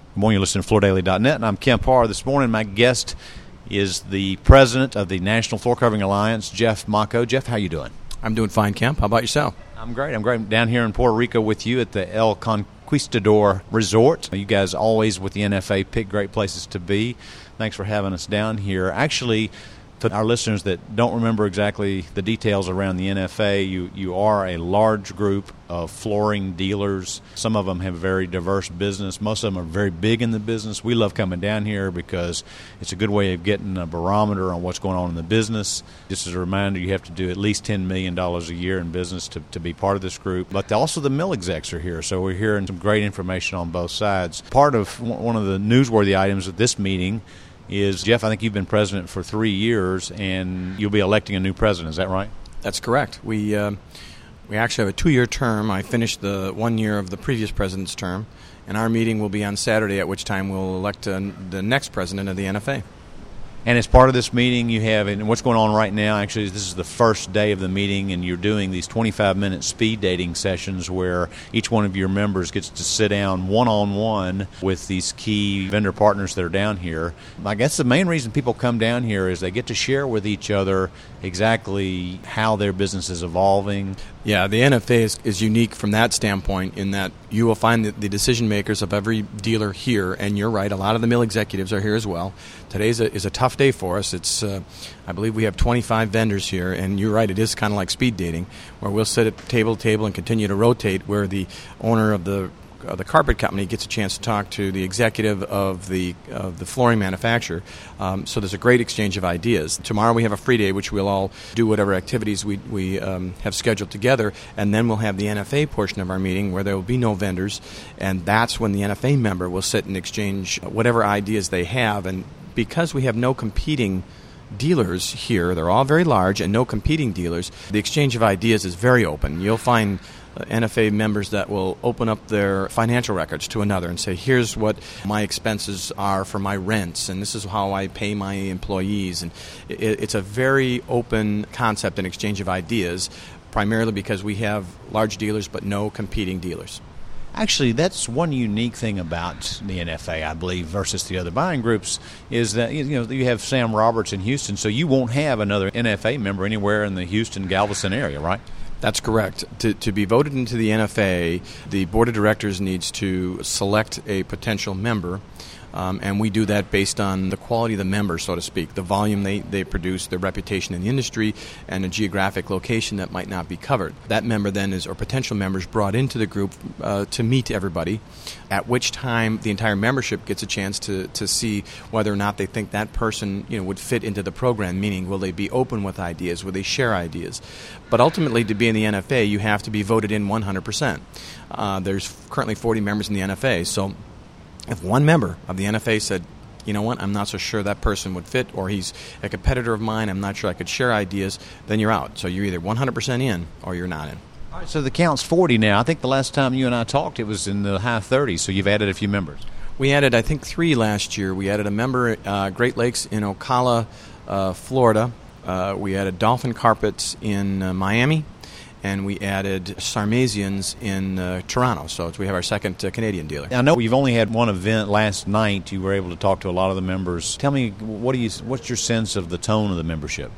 Good morning, you're listening to FloorDaily.net, and I'm Kemp Harr. This morning, my guest is the president of the National Floor Covering Alliance, Jeff Mocco. Jeff, how you doing? I'm doing fine, Kemp. How about yourself? I'm great. I'm down here in Puerto Rico with you at the El Conquistador Resort. You guys always with the NFA pick great places to be. Thanks for having us down here. Actually, to our listeners that don't remember exactly the details around the NFA, you are a large group of flooring dealers. Some of them have a very diverse business. Most of them are very big in the business. We love coming down here because it's a good way of getting a barometer on what's going on in the business. Just as a reminder, you have to do at least $10 million a year in business to be part of this group. But also the mill execs are here, so we're hearing some great information on both sides. Part of one of the newsworthy items at this meeting is, Jeff, I think you've been president for 3 years, and you'll be electing a new president. Is that right? That's correct. We actually have a 2-year term. I finished the 1 year of the previous president's term, and our meeting will be on Saturday, at which time we'll elect the next president of the NFA. And as part of this meeting, you have, and what's going on right now, actually, this is the first day of the meeting, and you're doing these 25-minute speed dating sessions where each one of your members gets to sit down one-on-one with these key vendor partners that are down here. I guess the main reason people come down here is they get to share with each other exactly how their business is evolving. Yeah, the NFA is unique from that standpoint in that you will find the decision makers of every dealer here, and you're right, a lot of the mill executives are here as well. Today is a tough day for us. It's I believe we have 25 vendors here, and you're right, it is kind of like speed dating, where we'll sit at table to table and continue to rotate, where the owner of the carpet company gets a chance to talk to the executive of the flooring manufacturer. So there's a great exchange of ideas. Tomorrow we have a free day, which we'll all do whatever activities we have scheduled together, and then we'll have the NFA portion of our meeting where there will be no vendors, and that's when the NFA member will sit and exchange whatever ideas they have. And because we have no competing dealers here, they're all very large and no competing dealers, the exchange of ideas is very open. You'll find NFA members that will open up their financial records to another and say, here's what my expenses are for my rents, and this is how I pay my employees. And it's a very open concept and exchange of ideas, primarily because we have large dealers but no competing dealers. Actually, that's one unique thing about the NFA, I believe, versus the other buying groups, is that you have Sam Roberts in Houston, so you won't have another NFA member anywhere in the Houston, Galveston area, right? That's correct. To be voted into the NFA, the board of directors needs to select a potential member, and we do that based on the quality of the member, so to speak, the volume they produce, their reputation in the industry, and a geographic location that might not be covered. That member then or potential members brought into the group to meet everybody, at which time the entire membership gets a chance to see whether or not they think that person would fit into the program, meaning will they be open with ideas, will they share ideas. But ultimately, to be in the NFA, you have to be voted in 100%. There's currently 40 members in the NFA, so if one member of the NFA said, you know what, I'm not so sure that person would fit, or he's a competitor of mine, I'm not sure I could share ideas, then you're out. So you're either 100% in or you're not in. All right, so the count's 40 now. I think the last time you and I talked, it was in the high 30s, so you've added a few members. We added, I think, 3 last year. We added a member at Great Lakes in Ocala, Florida. We added Dolphin Carpets in Miami. And we added Sarmazians in Toronto, so we have our second Canadian dealer. I know you've only had one event last night. You were able to talk to a lot of the members. Tell me, what's your sense of the tone of the membership?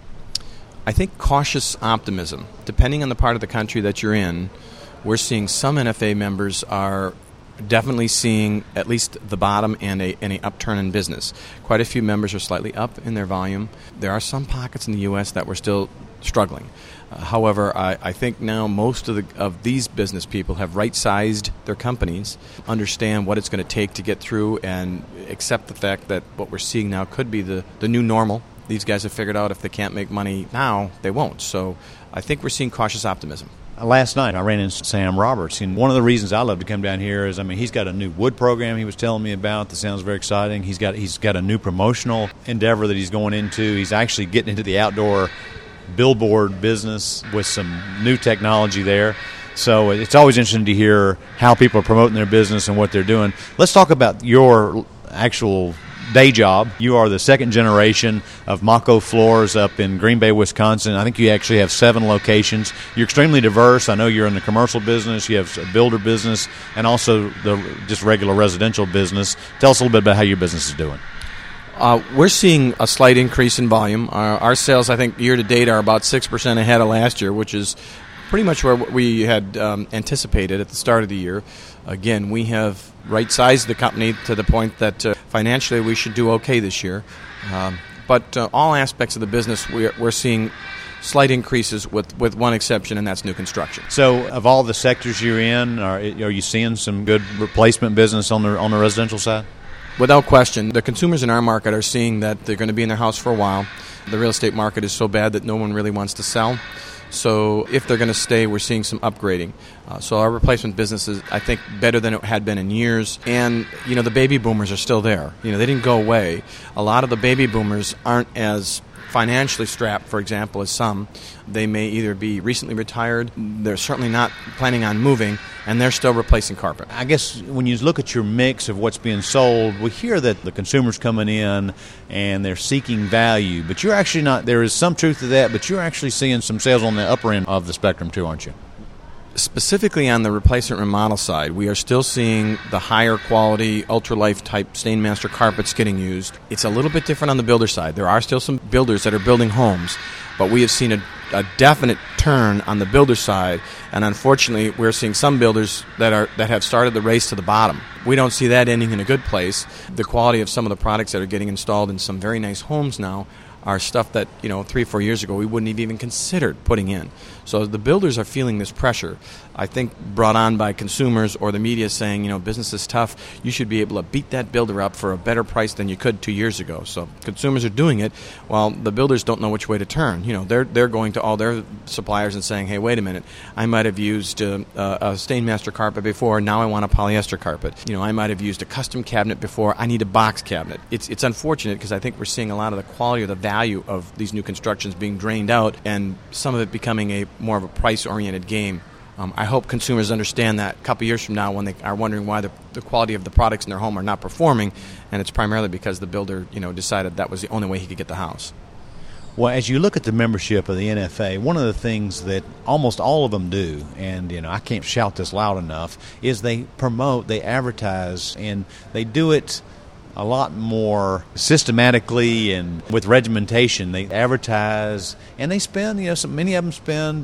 I think cautious optimism. Depending on the part of the country that you're in, we're seeing some NFA members are definitely seeing at least the bottom and an upturn in business. Quite a few members are slightly up in their volume. There are some pockets in the U.S. that we're still struggling. However, I think now most of these business people have right-sized their companies, understand what it's going to take to get through, and accept the fact that what we're seeing now could be the new normal. These guys have figured out if they can't make money now, they won't. So I think we're seeing cautious optimism. Last night, I ran into Sam Roberts, and one of the reasons I love to come down here is, he's got a new wood program he was telling me about that sounds very exciting. He's got a new promotional endeavor that he's going into. He's actually getting into the outdoor billboard business with some new technology there. So it's always interesting to hear how people are promoting their business and what they're doing. Let's talk about your actual day job. You are the second generation of Mako Floors up in Green Bay, Wisconsin. I think you actually have 7 locations. You're extremely diverse. I know you're in the commercial business, you have a builder business, and also the just regular residential business. Tell us a little bit about how your business is doing. We're seeing a slight increase in volume. Our sales, I think, year to date are about 6% ahead of last year, which is pretty much where we had anticipated at the start of the year. Again, we have right-sized the company to the point that financially we should do okay this year. But all aspects of the business, we're seeing slight increases with one exception, and that's new construction. So of all the sectors you're in, are you seeing some good replacement business on the residential side? Without question. The consumers in our market are seeing that they're going to be in their house for a while. The real estate market is so bad that no one really wants to sell. So if they're going to stay, we're seeing some upgrading. So our replacement business is, I think, better than it had been in years. And, the baby boomers are still there. They didn't go away. A lot of the baby boomers aren't as financially strapped, for example, as some. They may either be recently retired, they're certainly not planning on moving, and they're still replacing carpet. I guess when you look at your mix of what's being sold, we hear that the consumer's coming in and they're seeking value, but you're actually not. There is some truth to that, but you're actually seeing some sales on the upper end of the spectrum too, aren't you? Specifically on the replacement remodel side, we are still seeing the higher quality, ultra-life type Stainmaster carpets getting used. It's a little bit different on the builder side. There are still some builders that are building homes, but we have seen a definite turn on the builder side, and unfortunately we're seeing some builders that have started the race to the bottom. We don't see that ending in a good place. The quality of some of the products that are getting installed in some very nice homes now are stuff that 3 or 4 years ago we wouldn't have even considered putting in. So the builders are feeling this pressure, I think brought on by consumers or the media saying, business is tough, you should be able to beat that builder up for a better price than you could 2 years ago. So consumers are doing it while the builders don't know which way to turn. They're going to all their suppliers and saying, hey, wait a minute, I might have used a Stainmaster carpet before, now I want a polyester carpet. I might have used a custom cabinet before, I need a box cabinet. It's unfortunate because I think we're seeing a lot of the quality or the value of these new constructions being drained out and some of it becoming more of a price-oriented game. I hope consumers understand that a couple years from now when they are wondering why the quality of the products in their home are not performing, and it's primarily because the builder decided that was the only way he could get the house. Well, as you look at the membership of the NFA, one of the things that almost all of them do, and I can't shout this loud enough, is they promote, they advertise, and they do it a lot more systematically and with regimentation. They advertise, and they spend, many of them spend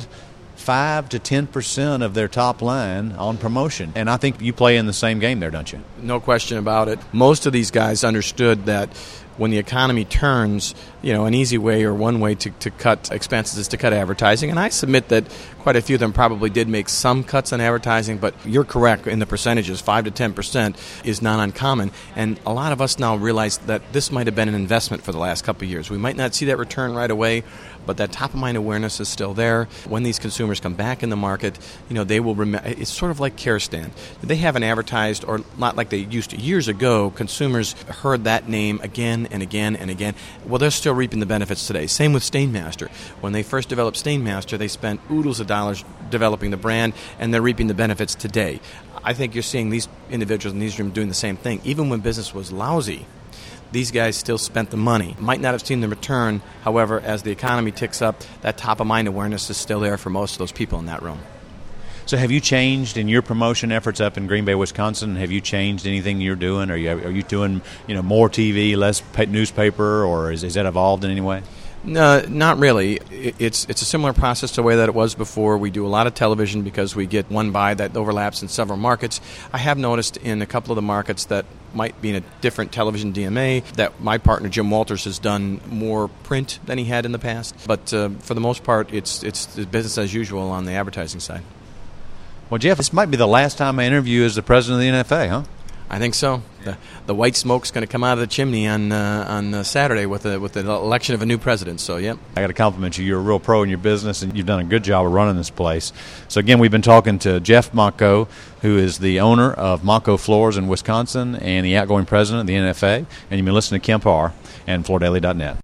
5 to 10% of their top line on promotion. And I think you play in the same game there, don't you? No question about it. Most of these guys understood that when the economy turns, an easy way or one way to cut expenses is to cut advertising. And I submit that quite a few of them probably did make some cuts on advertising, but you're correct in the percentages. 5 to 10% is not uncommon. And a lot of us now realize that this might have been an investment for the last couple of years. We might not see that return right away, but that top-of-mind awareness is still there. When these consumers come back in the market, they will remember. It's sort of like CareStand. They haven't advertised, or not like they used to years ago. Consumers heard that name again and again and again. Well, they're still reaping the benefits today. Same with Stainmaster. When they first developed Stainmaster, they spent oodles of dollars developing the brand, and they're reaping the benefits today. I think you're seeing these individuals in these rooms doing the same thing. Even when business was lousy, these guys still spent the money. Might not have seen the return. However, as the economy ticks up, that top-of-mind awareness is still there for most of those people in that room. So have you changed in your promotion efforts up in Green Bay, Wisconsin? Have you changed anything you're doing? Are you doing more TV, less newspaper, or is that evolved in any way? No, not really. It's a similar process to the way that it was before. We do a lot of television because we get one buy that overlaps in several markets. I have noticed in a couple of the markets that might be in a different television DMA that my partner Jim Walters has done more print than he had in the past. But for the most part, it's business as usual on the advertising side. Well, Jeff, this might be the last time I interview as the president of the NFA, huh? I think so. The white smoke's going to come out of the chimney on Saturday with the election of a new president. So, yeah. I got to compliment you. You're a real pro in your business, and you've done a good job of running this place. So, again, we've been talking to Jeff Mako, who is the owner of Mako Floors in Wisconsin and the outgoing president of the NFA. And you've been listening to Kemp Harr and FloorDaily.net.